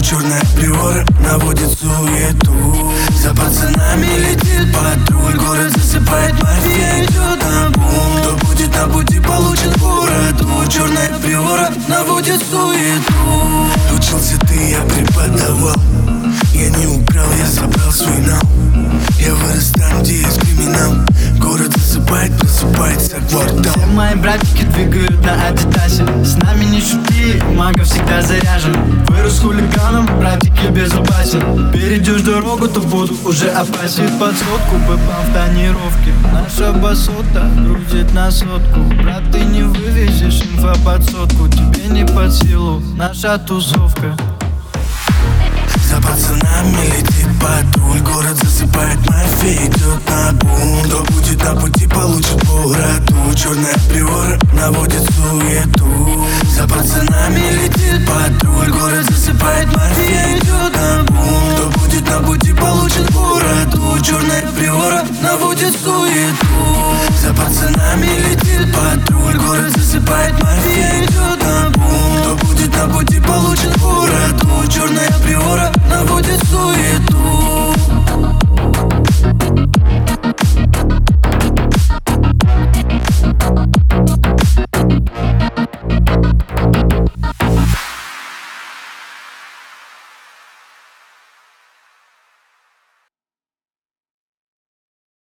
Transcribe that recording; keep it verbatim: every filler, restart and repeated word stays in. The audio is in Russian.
черная приора наводит суету. За пацанами летит патруль, город засыпает мафия, идет на бум. Кто будет на пути, получит в бороду. Черная приора наводит суету. Учился ты, я преподавал. Я не украл, я забрал свой нал. Я вырос там, где есть криминал. Город засыпает, просыпается квартал. Все мои братики двигают на Адидасе. С нами не шути, мага всегда заряжен. Вырос хулиганом, братики безопасен. Перейдешь дорогу, то буду уже опасен. Под сотку, бэпам в тонировке. Наша басота грузит на сотку. Брат, ты не вывезешь инфа под сотку. Тебе не под силу наша тусовка. За пацанами летит патруль, город засыпает мафия, идет на бум. Кто будет на пути, получит по граду. Черная приора наводит суету. За пацанами летит патруль, город засыпает мафия, идет на бум. Кто будет на пути, получит по граду. Черная приора наводит суету. За пацанами летит патруль, город засыпает мафия.